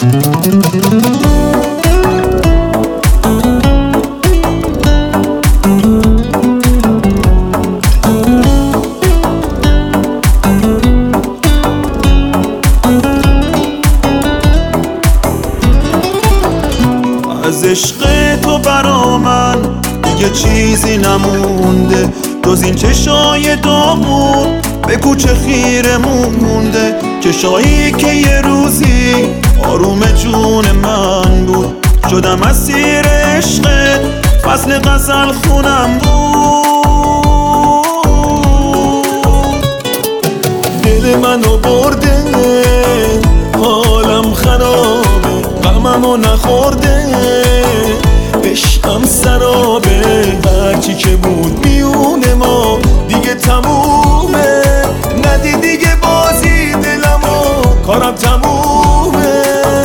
از عشق تو برا من دیگه چیزی نمونده، جز این چشای داغون به کوچه خیرمون مونده. چشایی که یه روزی آروم جون من بود، شدم اسیر عشقت، فصل غزل خونم بود. دل منو برده، حالم خرابه، غممو نخورده، عشقم سرابه. هرچی که بود میونه ما دیگه تمومه، ندی دیگه بازی دلمو، کارم تمومه.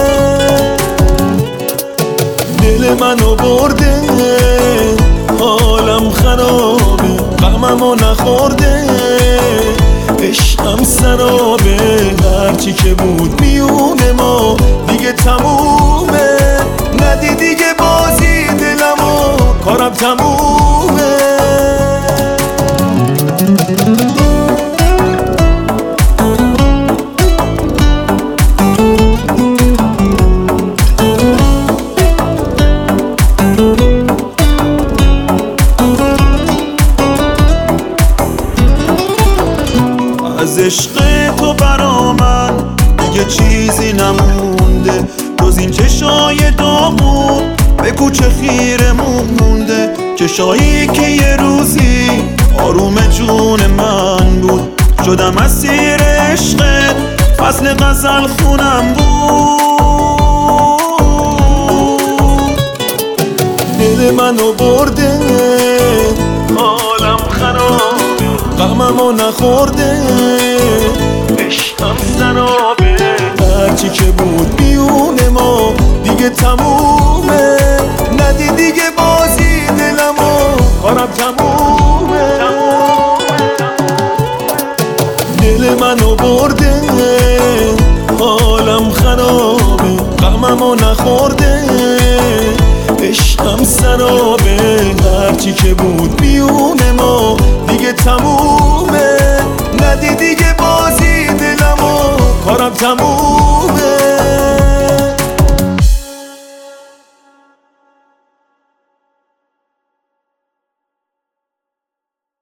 دل منو برده، حالم خرابه، غممو نخورده، عشقم سرابه. هرچی که بود میونه ما دیگه تمومه، ندی دیگه بازی دلمو، کارم تمومه. از عشق تو برا من دیگه چیزی نمونده، جز این چشای داغون به کوچه خیرمون مونده. چشایی که یه روزی آروم جون من بود، شدم اسیر عشقت، فصل غزل خونم بود. دل منو برده، حالم خرابه، غممو نخورده، عشقم سرابه. هرچی که بود میونه ما دیگه تمومه، ندی دیگه بازی دلمو، کارم تمومه. دل منو برده، حالم خرابه، غممو نخورده، عشقم سرابه. هرچی که بود میونه ما دیگه تمومه، ندی دیگه بازی دلمو، کارم تمومه.